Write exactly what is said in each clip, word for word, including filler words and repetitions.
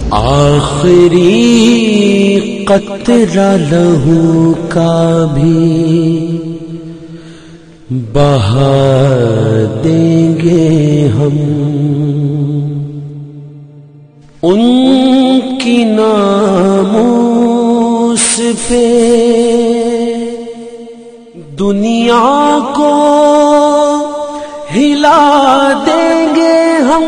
آخری قطرہ لہو کا بھی بہا دیں گے ہم، ان کی ناموس پہ دنیا کو ہلا دیں گے ہم۔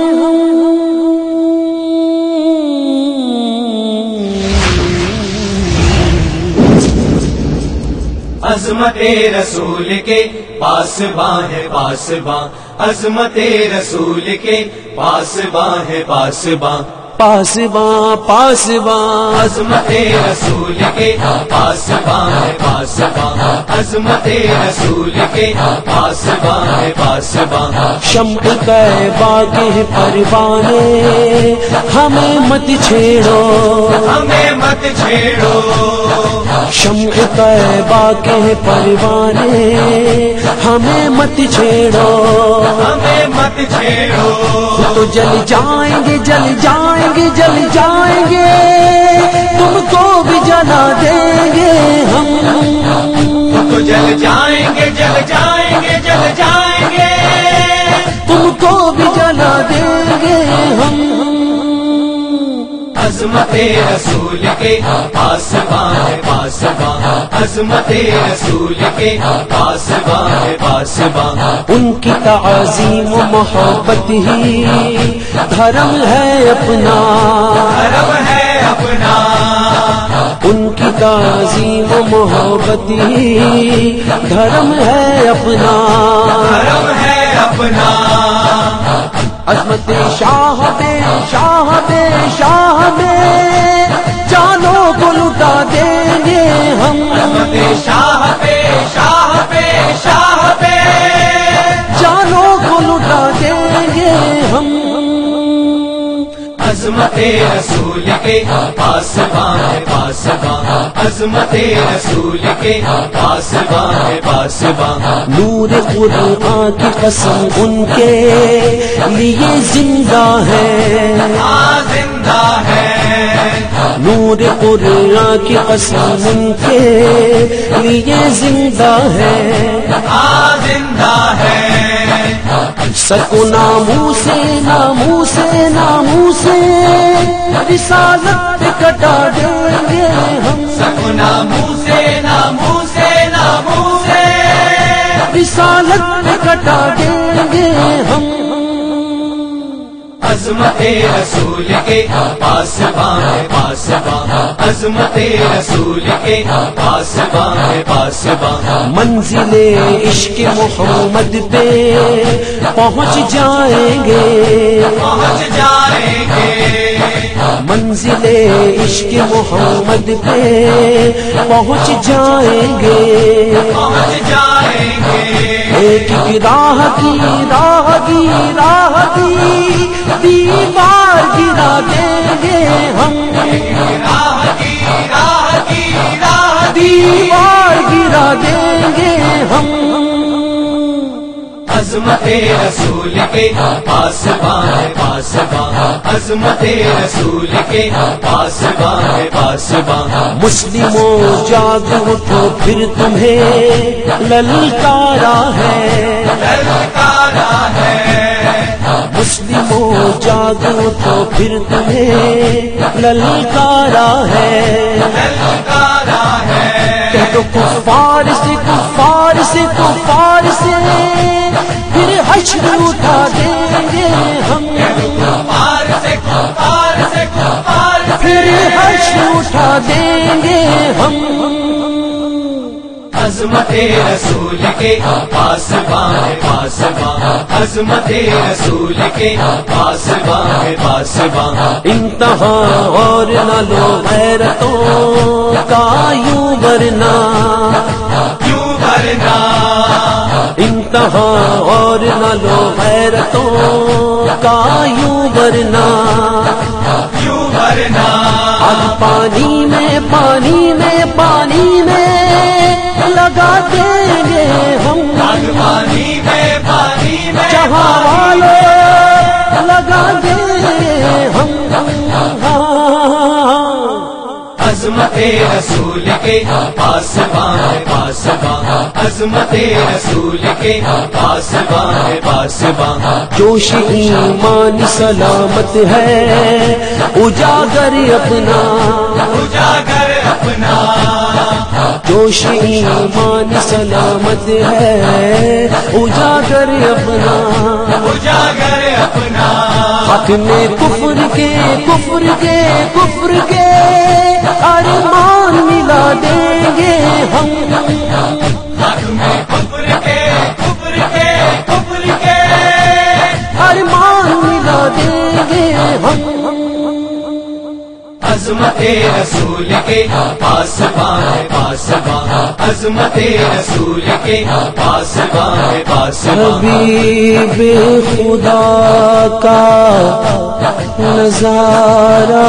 عظمت رسول کے پاسباں ہے پاسباں، عظمت رسول کے پاسباں ہے پاسباں، پاسباں پاسباں عظمت رسول کے پاسباں ہے پاسباں، عظمت رسول کے پاسباں ہے پاسباں۔ شمع طیبہ کے پروانے ہمیں مت چھیڑو، ہمیں مت چھیڑو، شمع طیبہ کے پروانے ہمیں مت چھیڑو، ہمیں مت چھیڑو، تو جل جائیں گے جل جائیں گے جل جائیں گے، تم کو بھی جلا دیں گے ہم، تو جل جائیں گے جل جائیں گے جل جائیں گے، تم کو بھی جلا دیں گے ہم۔ عظمت رسول کے پاسباں ہے پاسباں، عظمت رسول کے پاسباں ہے پاسباں۔ ان کی تعظیم و محبت ہی دھرم ہے اپنا، دھرم ہے اپنا، ان کی تعظیم و محبت ہی دھرم ہے اپنا، دھرم ہے اپنا۔ عظمت شاہ بے شاہ بے شاہ بے جانوں کو لٹا دیں گے ہم، عظمت شاہ پہ شاہ پہ شاہ پہ جانوں کو لٹا دیں گے ہم۔ عظمت رسول کے پاسباں ہے پاسباں، عظمت رسول کے پاسباں ہے پاسباں۔ نور قرآن کی قسم ان کے لیے زندہ ہے، ہاں زندہ ہے، نور قرآن کی قسم ان کے لیے زندہ ہے، ہاں زندہ ہے، سر کو ناموں سے ناموں سے ناموں سے رسالت پہ کٹا دیں گے ہم، سکو ناموں سے ناموں سے ناموں سے رسالت پہ کٹا دیں گے ہم۔ عظمت رسول کے پاسباں ہے پاسباں، عظمت رسول کے پاسباں ہے پاسباں۔ منزل عشق محمد پہ پہنچ جائیں گے، پہنچ جائیں گے، منزل عشق محمد پہ پہنچ جائیں گے، پہنچ جائیں گے، ایک کی راہ کی راہ کی راہ کی دیوار گرا دیں گے ہم، راہ کی راہ کی راہ دیوار گرا دیں گے ہم۔ عظمت رسول کے پاسباں ہے پاسباں، عظمت رسول کے پاسباں ہے پاسباں۔ مسلموں جاگ اٹھو پھر تمہیں للکارا ہے، للکارا ہے، مسلموں جاگ اٹھو پھر تمہیں للکارا ہے، للکارا ہے، کہہ دو کفار سے کفار سے کفار سے پھر حشر اٹھا دیں گے ہم، کفار سے کفار سے کفار سے پھر حشر اٹھا دیں گے ہم۔ عظمت رسول کے پاسباں ہے پاسباں، عظمت رسول کے پاسباں ہے پاسباں۔ انتہا اور نہ لو غیرتوں کا یوں ورنہ، کیوں بھرنا، انتہا اور نہ لو غیرتوں کا یوں ورنہ، کیوں بھرنا، آگ پانی میں پانی میں پانی میں لگا دیں گے ہم، آگ پانی میں پانی میں جہاں والے لگا دیں گے ہم، ہاں عظمت رسول کے پاسباں ہے پاسباں، عظمت رسول کے پاسباں ہے پاسباں، جوش ایمان سلامت ہے اجاگر اپنا، اجاگر اپنا، جوش ایمان سلامت ہے اجاگر اپنا، اجاگر اپنا، حق میں کفر کے کفر کے کفر کے ارمان ملا دیں گے ہم، حق میں کفر کے کفر کے کفر کے ارمان ملا دیں گے ہم، عظمت رسول کے پاسباں ہے پاسباں، عظمت رسول کے پاسباں ہے پاسباں، حبیب خدا کا نظارہ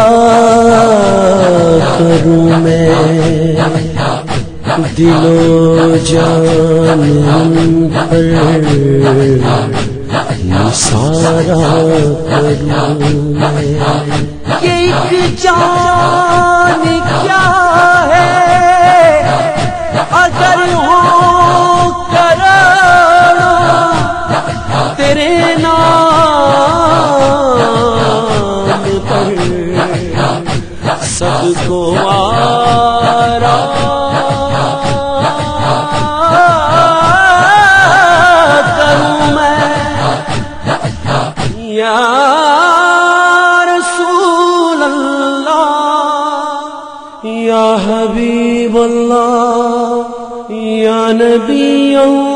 کروں میں، دل و جان پر نثارا کروں میں، یہ ایک جان کیا ہے اگر ہو کروڑوں تیرے نام پر سب کو آرا کروں میں، یا یا حبیب اللہ یا نبی اللہ